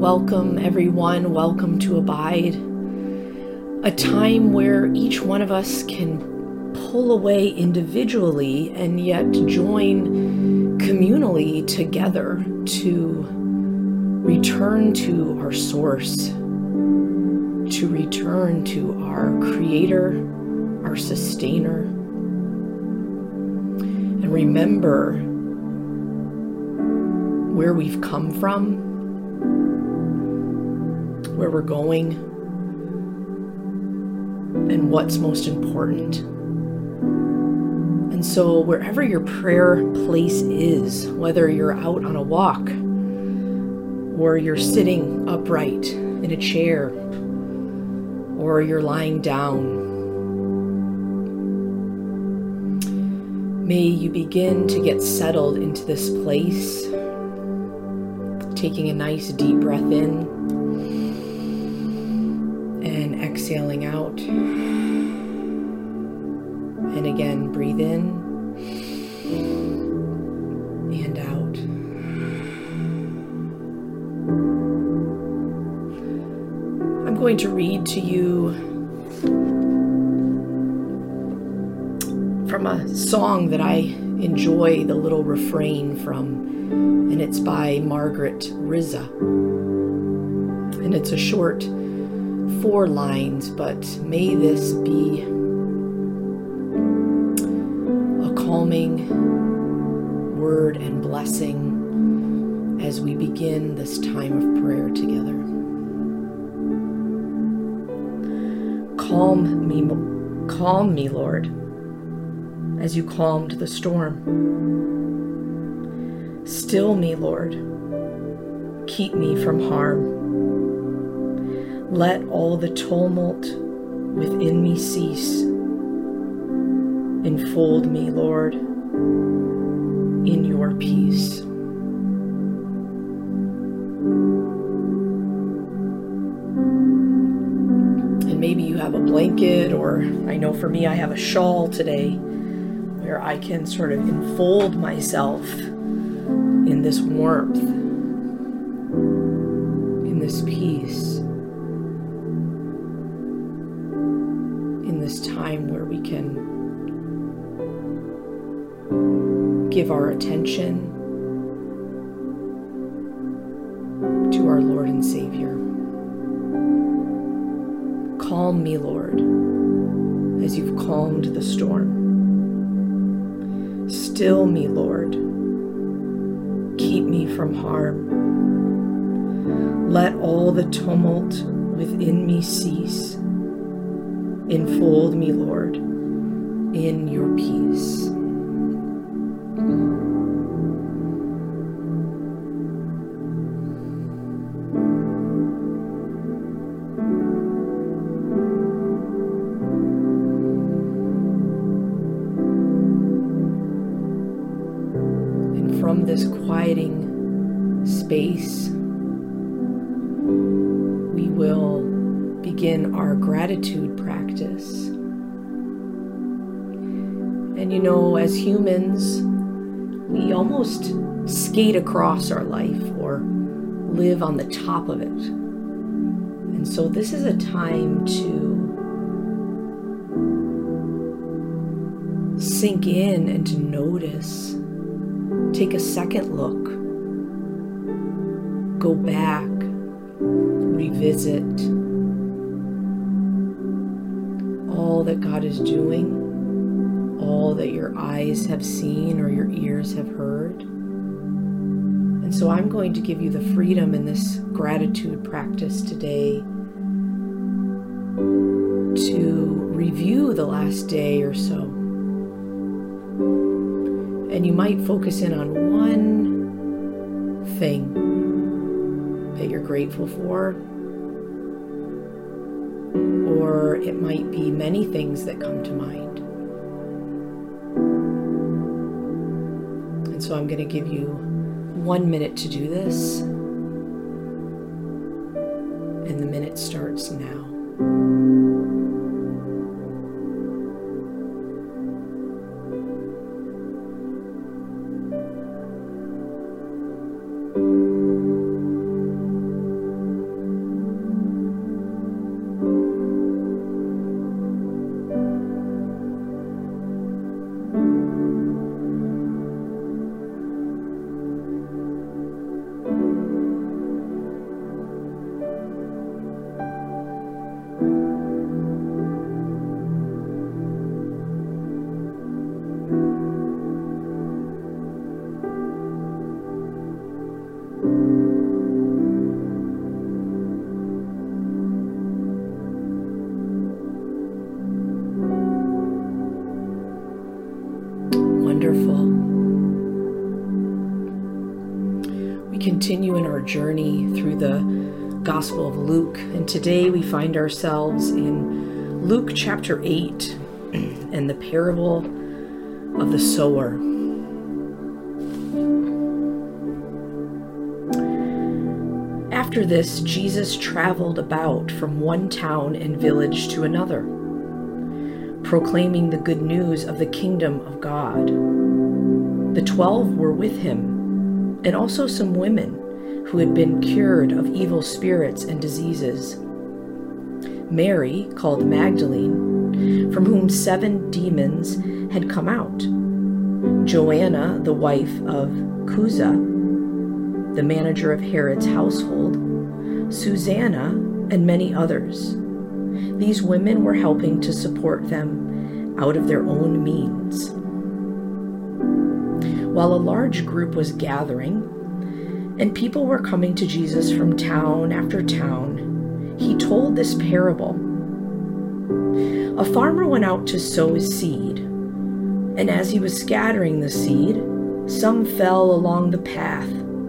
Welcome, everyone. Welcome to Abide, a time where each one of us can pull away individually and yet join communally together to return to our source, to return to our Creator, our Sustainer, and remember where we've come from, where we're going, and what's most important. And so wherever your prayer place is, whether you're out on a walk or you're sitting upright in a chair or you're lying down, may you begin to get settled into this place, taking a nice deep breath in and exhaling out. And again, breathe in and out. I'm going to read to you from a song that I enjoy the little refrain from, and it's by Margaret Rizza. And it's a short 4 lines, but may this be a calming word and blessing as we begin this time of prayer together. Calm me, Lord, as you calmed the storm. Still me, Lord, keep me from harm. Let all the tumult within me cease. Enfold me, Lord, in your peace. And maybe you have a blanket, or I know for me, I have a shawl today where I can sort of enfold myself in this warmth, in this peace, in this time where we can give our attention to our Lord and Savior. Calm me, Lord, as you've calmed the storm. Still me, Lord, keep me from harm. Let all the tumult within me cease. Enfold me, Lord, in your peace. And from this quieting space, we will begin our gratitude practice. And you know, as humans, we almost skate across our life or live on the top of it. And so this is a time to sink in and to notice. Take a second look. Go back. Revisit all that God is doing, all that your eyes have seen or your ears have heard. And so I'm going to give you the freedom in this gratitude practice today to review the last day or so. And you might focus in on one thing that you're grateful for, or it might be many things that come to mind. And so I'm going to give you 1 minute to do this, and the minute starts now. Wonderful. We continue in our journey through the Gospel of Luke, and today we find ourselves in Luke chapter 8 and the parable of the sower. After this, Jesus traveled about from one town and village to another, proclaiming the good news of the kingdom of God. The 12 were with him, and also some women who had been cured of evil spirits and diseases. Mary, called Magdalene, from whom 7 demons had come out. Joanna, the wife of Chuza, the manager of Herod's household, Susanna, and many others. These women were helping to support them out of their own means. While a large group was gathering, and people were coming to Jesus from town after town, he told this parable. A farmer went out to sow his seed, and as he was scattering the seed, some fell along the path.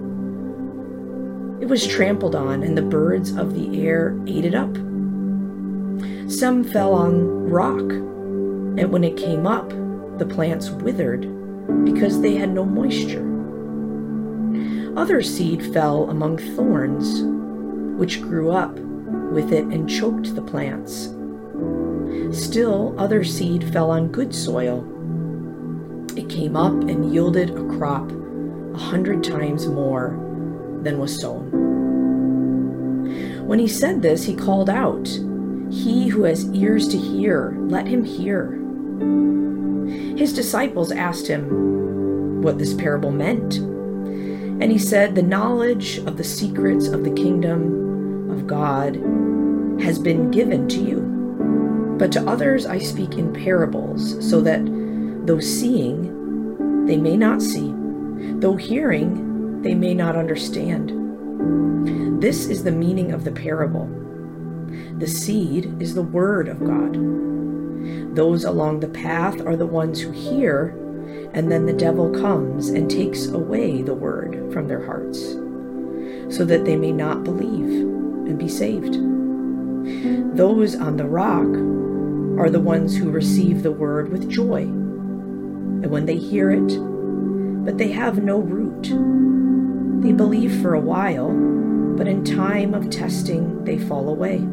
It was trampled on, and the birds of the air ate it up. Some fell on rock, and when it came up, the plants withered because they had no moisture. Other seed fell among thorns, which grew up with it and choked the plants. Still, other seed fell on good soil. It came up and yielded a crop 100 times more than was sown. When he said this, he called out, "He who has ears to hear, let him hear." His disciples asked him what this parable meant. And he said, "The knowledge of the secrets of the kingdom of God has been given to you. But to others I speak in parables, so that though seeing, they may not see, though hearing, they may not understand. This is the meaning of the parable. The seed is the word of God. Those along the path are the ones who hear, and then the devil comes and takes away the word from their hearts, so that they may not believe and be saved. Those on the rock are the ones who receive the word with joy, and when they hear it, but they have no root. They believe for a while, but in time of testing, they fall away.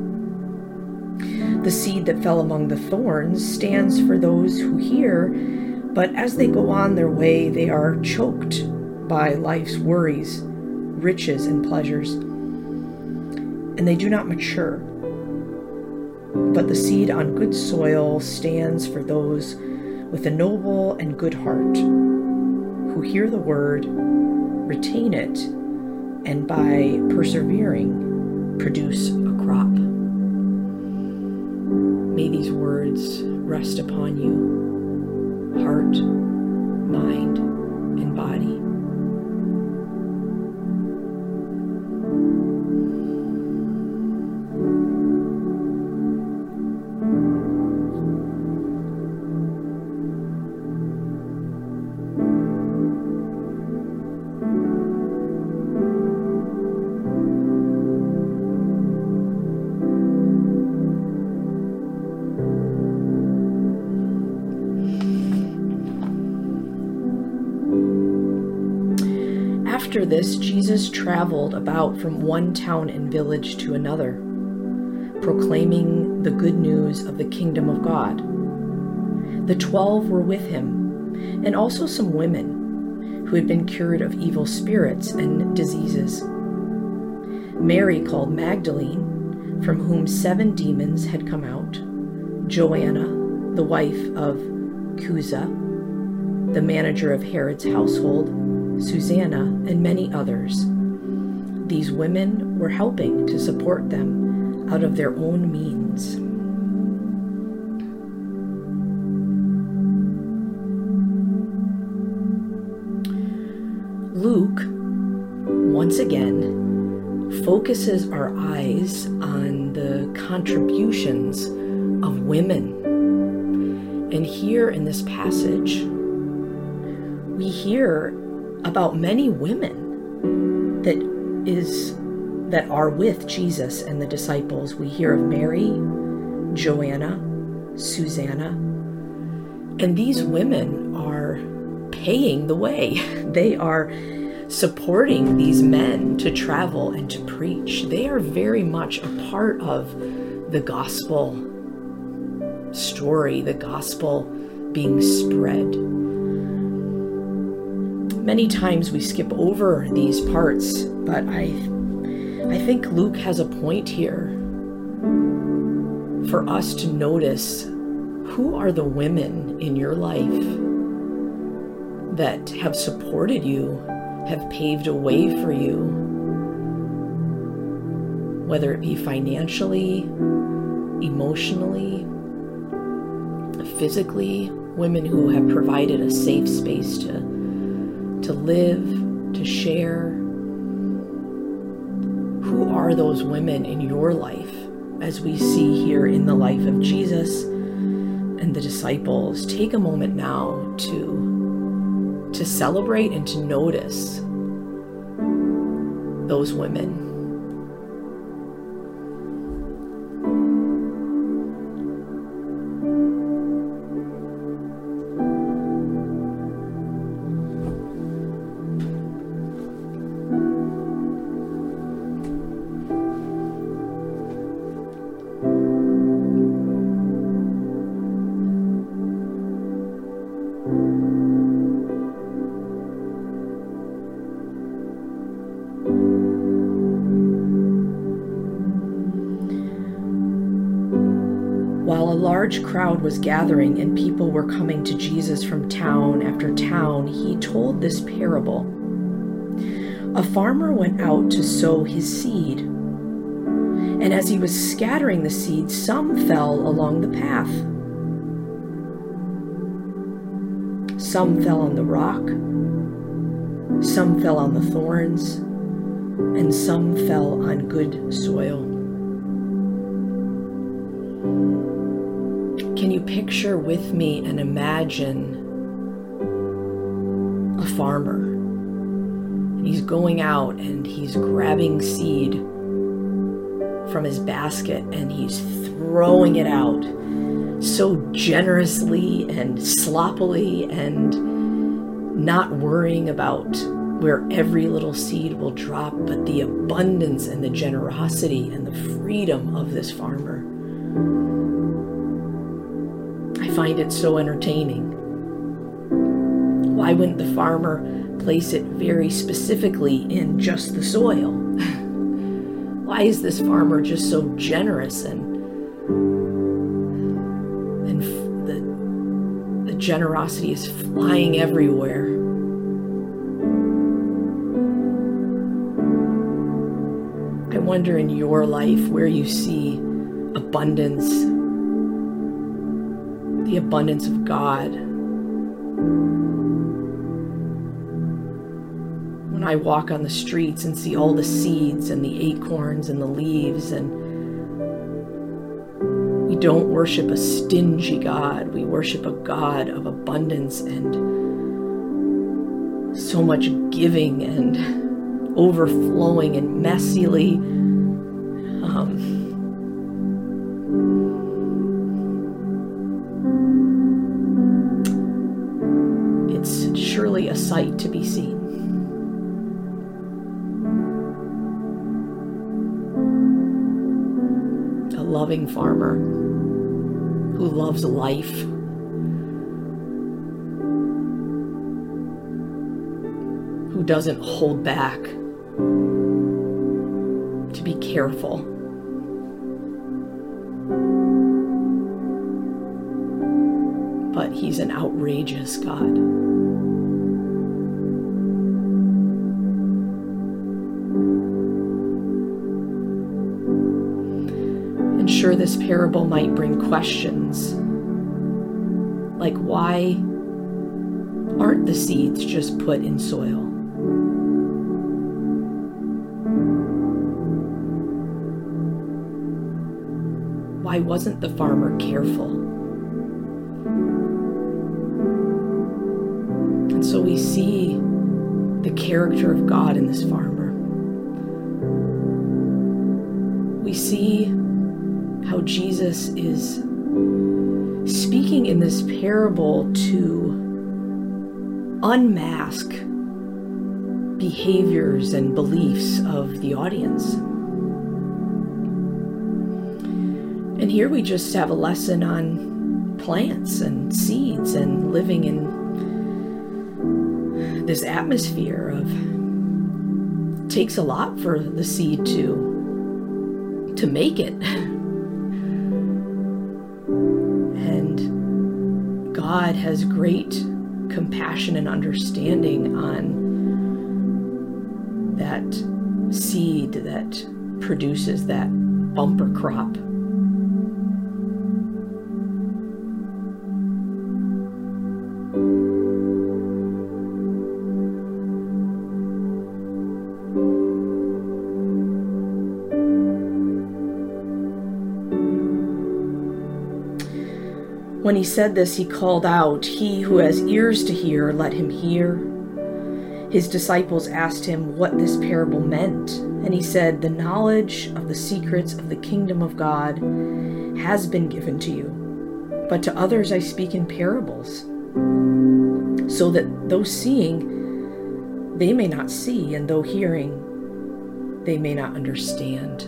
The seed that fell among the thorns stands for those who hear, but as they go on their way, they are choked by life's worries, riches, and pleasures, and they do not mature. But the seed on good soil stands for those with a noble and good heart, who hear the word, retain it, and by persevering, produce a crop. May these words rest upon you, heart, mind, and body. After this, Jesus traveled about from one town and village to another, proclaiming the good news of the kingdom of God. The 12 were with him, and also some women who had been cured of evil spirits and diseases. Mary, called Magdalene, from whom 7 demons had come out, Joanna, the wife of Chuza, the manager of Herod's household, Susanna, and many others. These women were helping to support them out of their own means. Luke, once again, focuses our eyes on the contributions of women. And here in this passage, hear about many women that are with Jesus and the disciples. We hear of Mary, Joanna, Susanna, and these women are paying the way. They are supporting these men to travel and to preach. They are very much a part of the gospel story, the gospel being spread. Many times we skip over these parts, but I think Luke has a point here for us to notice who are the women in your life that have supported you, have paved a way for you, whether it be financially, emotionally, physically, women who have provided a safe space to live, to share. Who are those women in your life, as we see here in the life of Jesus and the disciples? Take a moment now to celebrate and to notice those women. While a large crowd was gathering and people were coming to Jesus from town after town, he told this parable. A farmer went out to sow his seed, and as he was scattering the seed, some fell along the path. Some fell on the rock, some fell on the thorns, and some fell on good soil. Can you picture with me and imagine a farmer? And he's going out and he's grabbing seed from his basket and he's throwing it out so generously and sloppily and not worrying about where every little seed will drop, but the abundance and the generosity and the freedom of this farmer. I find it so entertaining. Why wouldn't the farmer place it very specifically in just the soil? Why is this farmer just so generous and the generosity is flying everywhere? I wonder in your life where you see abundance, the abundance of God. When I walk on the streets and see all the seeds and the acorns and the leaves, and we don't worship a stingy God, we worship a God of abundance and so much giving and overflowing and messily it's surely a sight to be seen. A loving farmer who loves life, who doesn't hold back to be careful. But he's an outrageous God. And sure, this parable might bring questions like, why aren't the seeds just put in soil? Why wasn't the farmer careful? And And so we see the character of God in this farmer. We see how Jesus is speaking in this parable to unmask behaviors and beliefs of the audience. And here we just have a lesson on plants and seeds and living in this atmosphere of it takes a lot for the seed to make it. And God has great compassion and understanding on that seed that produces that bumper crop. When he said this, he called out, "He who has ears to hear, let him hear." His disciples asked him what this parable meant, and he said, "The knowledge of the secrets of the kingdom of God has been given to you, but to others I speak in parables, so that though seeing, they may not see, and though hearing, they may not understand."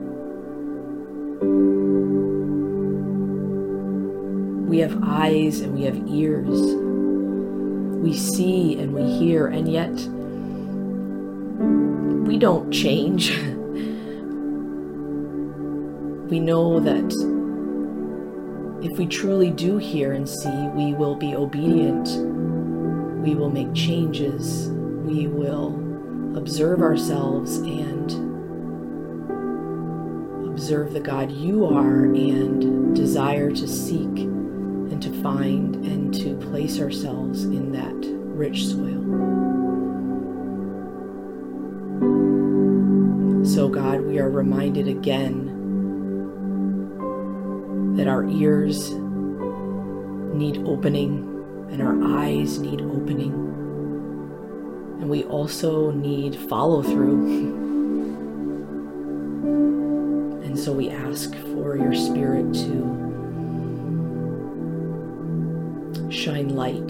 We have eyes and we have ears. We see and we hear, and yet we don't change. We know that if we truly do hear and see, we will be obedient. We will make changes. We will observe ourselves and observe the God you are and desire to seek and to find and to place ourselves in that rich soil. So God, we are reminded again that our ears need opening and our eyes need opening. And we also need follow through. And so we ask for your Spirit to shine light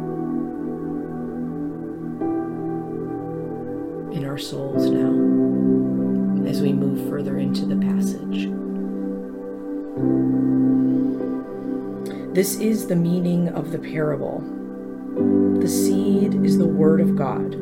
in our souls now as we move further into the passage. This is the meaning of the parable. The seed is the word of God.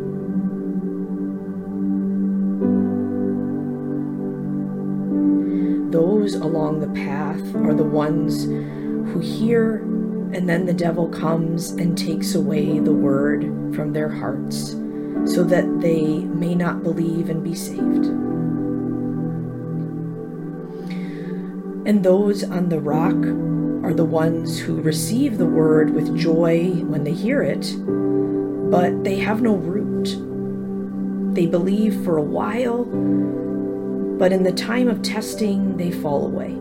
Those along the path are the ones who hear, and then the devil comes and takes away the word from their hearts so that they may not believe and be saved. And those on the rock are the ones who receive the word with joy when they hear it, but they have no root. They believe for a while, but in the time of testing, they fall away.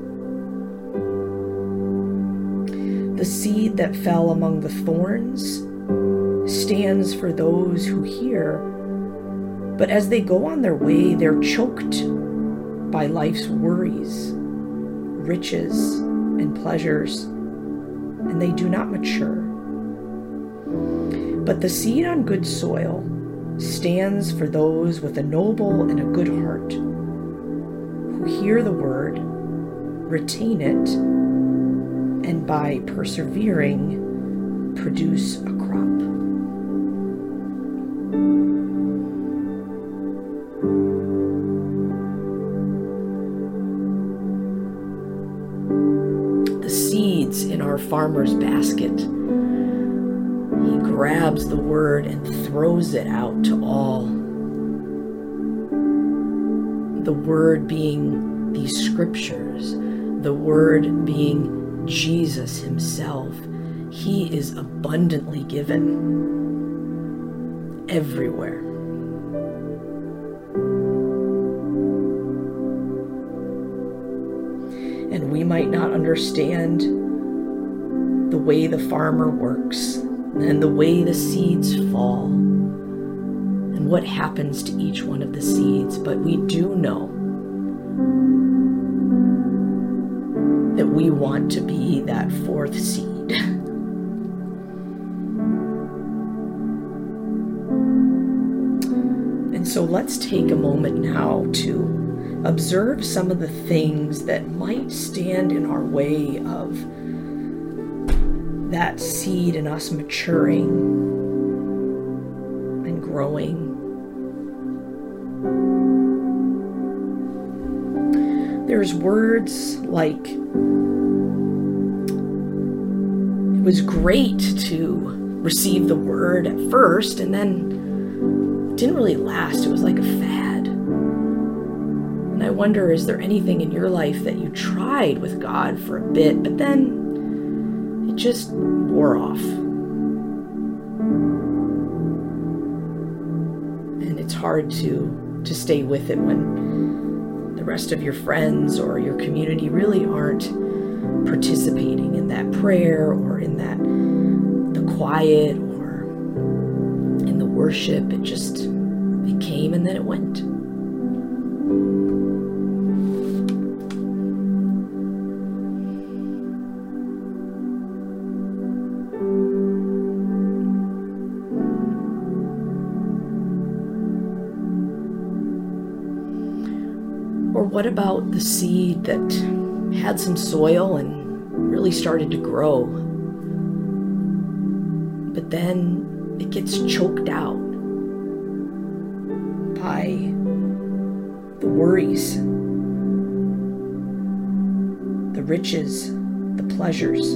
The seed that fell among the thorns stands for those who hear, but as they go on their way, they're choked by life's worries, riches, and pleasures, and they do not mature. But the seed on good soil stands for those with a noble and a good heart, who hear the word, retain it, and by persevering, produce a crop. The seeds in our farmer's basket, he grabs the word and throws it out to all. The word being these scriptures, the word being Jesus himself. He is abundantly given everywhere. And we might not understand the way the farmer works. and the way the seeds fall and what happens to each one of the seeds. But we do know that we want to be that fourth seed. And so let's take a moment now to observe some of the things that might stand in our way of that seed in us maturing and growing. There's words like, it was great to receive the word at first, and then it didn't really last. It was like a fad. And I wonder, is there anything in your life that you tried with God for a bit, but then it just wore off? And it's hard to stay with it when the rest of your friends or your community really aren't participating in that prayer or in the quiet or in the worship. It came and then it went. Or what about the seed that had some soil and really started to grow, but then it gets choked out by the worries, the riches, the pleasures?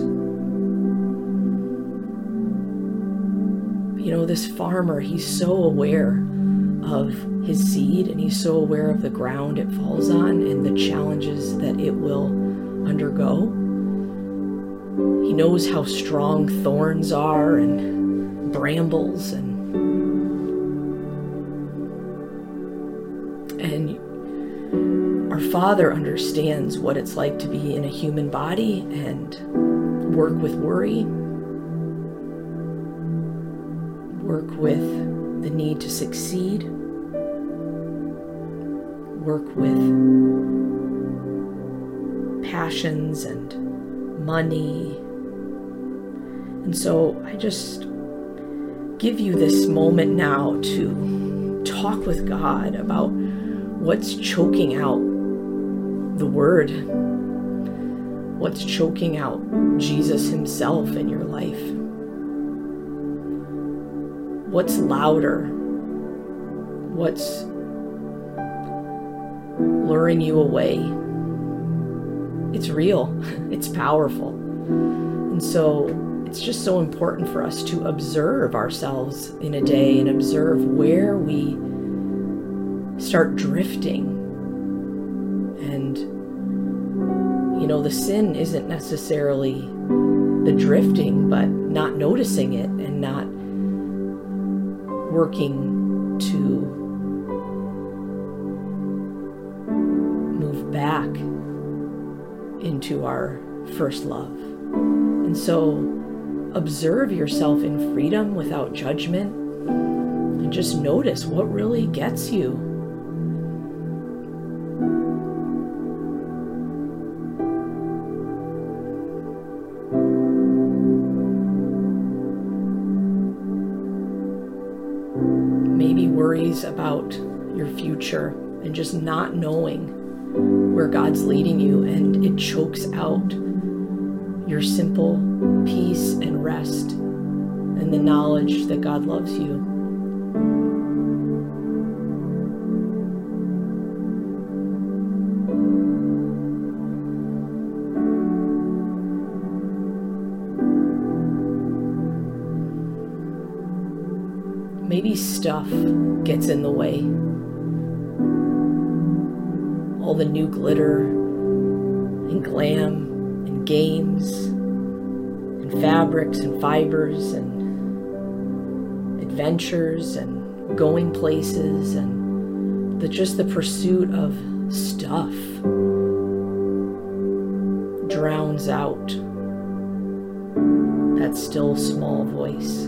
You know, this farmer, he's so aware of his seed, and he's so aware of the ground it falls on and the challenges that it will undergo. He knows how strong thorns are and brambles, and our Father understands what it's like to be in a human body and work with worry, work with the need to succeed, work with passions and money. And so I just give you this moment now to talk with God about what's choking out the Word, what's choking out Jesus himself in your life. What's louder? What's luring you away? It's real. It's powerful. And so it's just so important for us to observe ourselves in a day and observe where we start drifting. And, you know, the sin isn't necessarily the drifting, but not noticing it and not working to move back into our first love. And so observe yourself in freedom without judgment and just notice what really gets you. Maybe worries about your future and just not knowing where God's leading you, and it chokes out your simple peace and rest and the knowledge that God loves you. Maybe stuff gets in the way. All the new glitter and glam and games and fabrics and fibers and adventures and going places and just the pursuit of stuff drowns out that still small voice.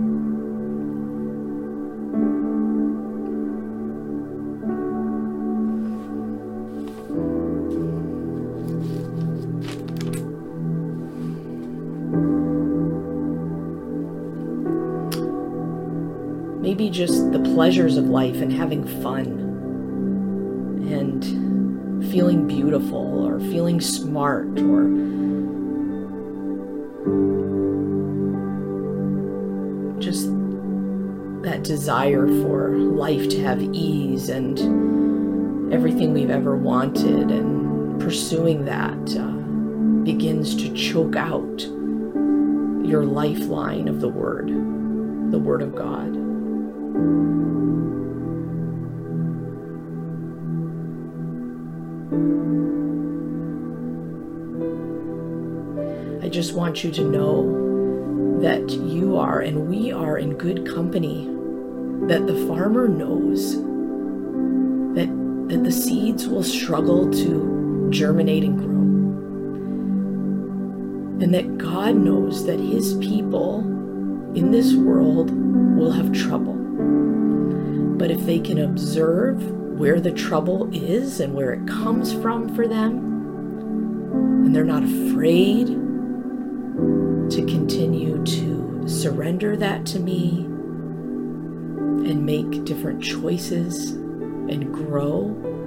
Maybe just the pleasures of life and having fun and feeling beautiful or feeling smart, or just that desire for life to have ease and everything we've ever wanted, and pursuing that begins to choke out your lifeline of the Word of God. I just want you to know that you are and we are in good company, that the farmer knows that the seeds will struggle to germinate and grow, and that God knows that His people in this world will have trouble. But if they can observe where the trouble is and where it comes from for them, and they're not afraid to continue to surrender that to me and make different choices and grow,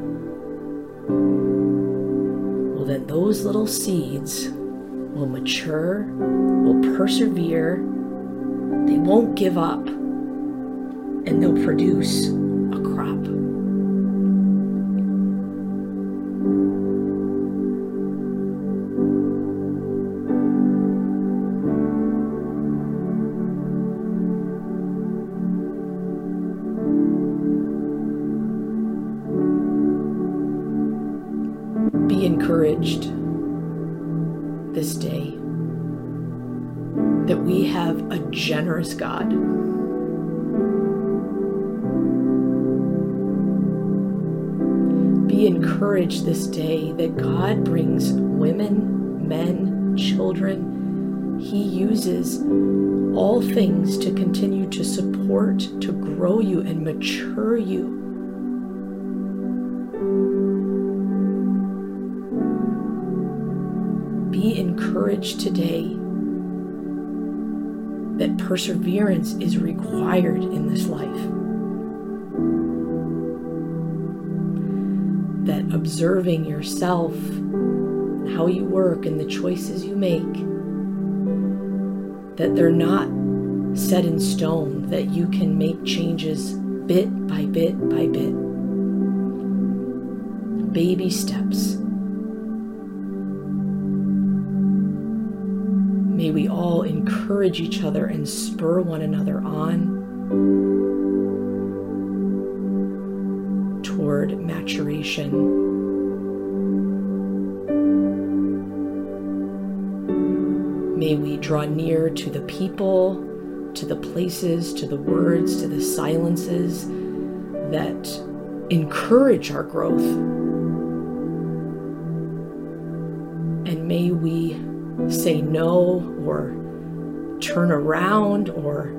well, then those little seeds will mature, will persevere, they won't give up, and they'll produce a crop. Be encouraged this day that we have a generous God. Be encouraged this day that God brings women, men, children. He uses all things to continue to support, to grow you and mature you. Be encouraged today that perseverance is required in this life. That observing yourself, how you work, and the choices you make, that they're not set in stone, that you can make changes bit by bit by bit. Baby steps. May we all encourage each other and spur one another on toward maturation. May we draw near to the people, to the places, to the words, to the silences that encourage our growth. And may we say no or turn around or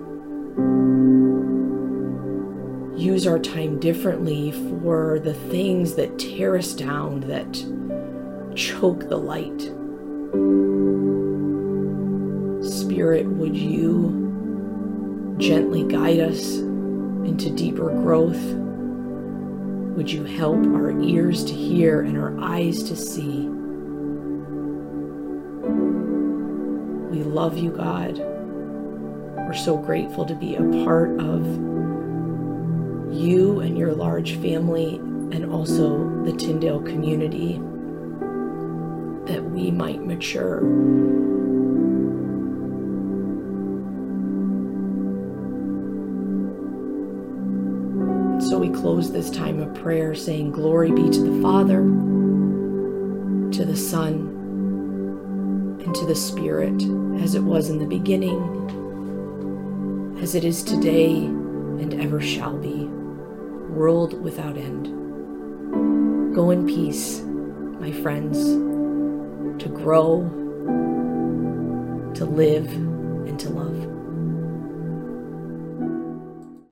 use our time differently for the things that tear us down, that choke the light. Spirit, would you gently guide us into deeper growth? Would you help our ears to hear and our eyes to see? We love you, God. We're so grateful to be a part of you and your large family, and also the Tyndale community, that we might mature. So we close this time of prayer saying, glory be to the Father, to the Son, and to the Spirit, as it was in the beginning, as it is today, and ever shall be, world without end. Go in peace, my friends, to grow, to live and to love.